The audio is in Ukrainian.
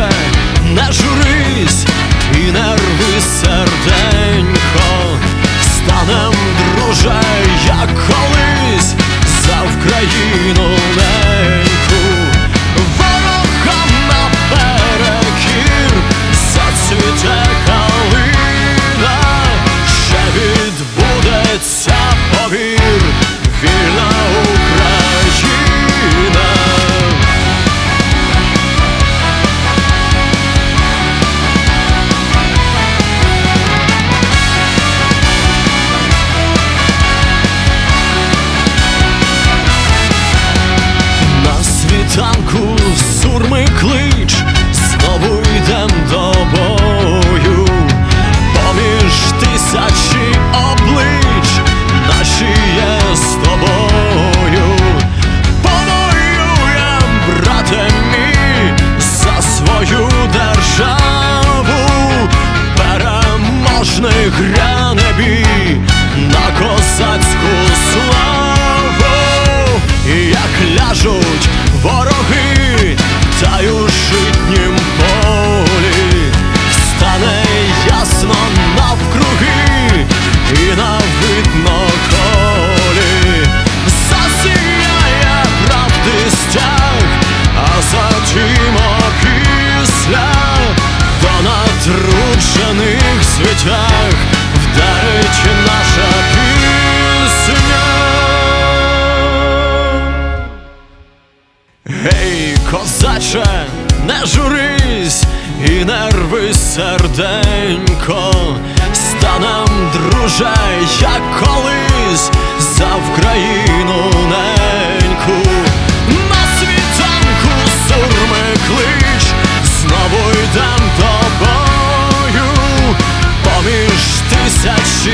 козаче, не журись, і не рви серденько. Станем, друже, як колись, за Вкраїну неньку. Ворогам наперекір зацвіте калина, ще відбудеться, повір, вільна Україна. На світанку сурми клич, знову йдем до бою. Поміж тисячі облич наші є з тобою. Повоюєм, брате мій, за свою державу. Переможний гряне бій на козацьку славу. І як ляжуть вороги, та й у житнім полі стане ясно навкруги і на видно колі. Засіяє правди стяг, а затім опісля до натруджених світях вдарить наша пісня. Гей, козаче, не журись і не рви серденько. Станем, друже, як колись, за Вкраїну неньку. На світанку сурми клич, знову йдем до бою. Поміж тисяч